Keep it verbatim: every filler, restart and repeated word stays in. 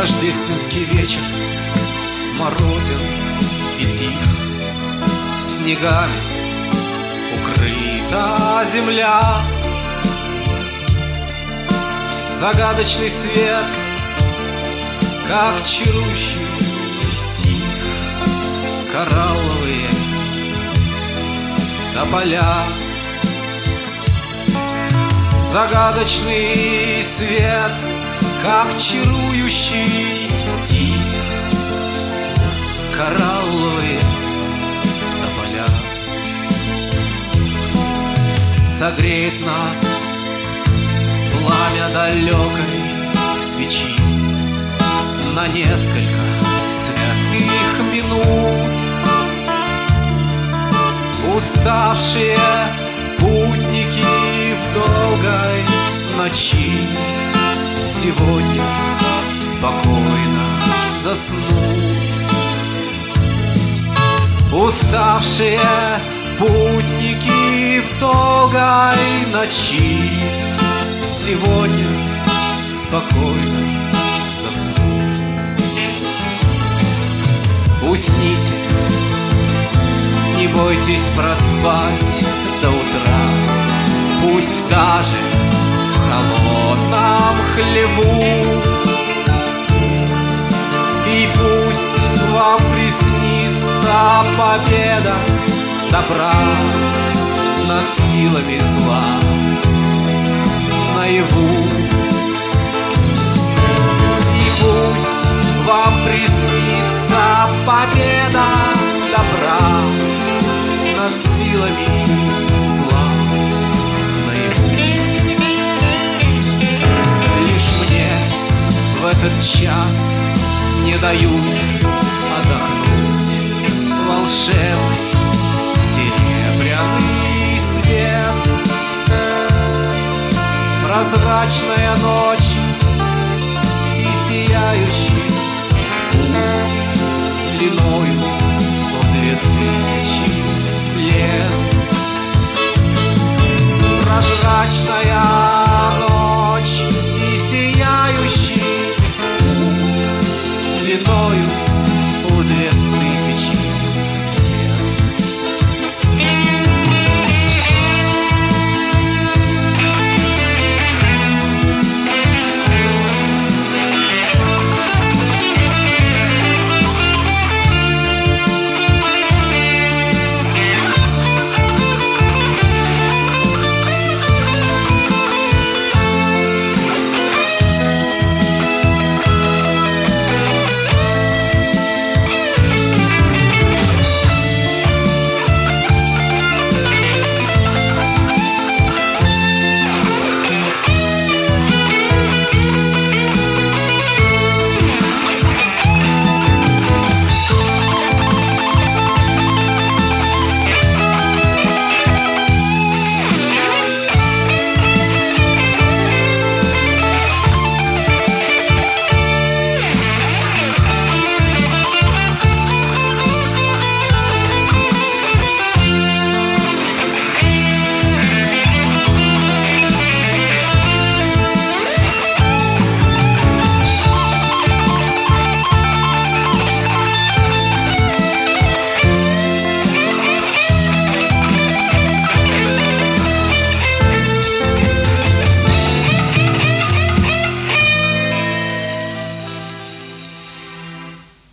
Рождественский вечер морозен и тих, снегами укрыта земля. Загадочный свет, как чарующий стих, коралловые тополя. Загадочный свет, как чарующий стих, коралловые тополя. Согреет нас пламя далекой свечи на несколько святых минут. Уставшие путники в долгой ночи сегодня спокойно заснут. Уставшие путники в долгой ночи сегодня спокойно заснут. Усните, не бойтесь проспать до утра, пусть даже в холодном хлеву. И пусть вам приснится победа добра над силами зла наяву. И пусть вам приснится победа добра над силами зла наяву. Лишь мне в этот час не дают отдохнуть волшебный серебряный свет. Прозрачная ночь и сияющий путь длиною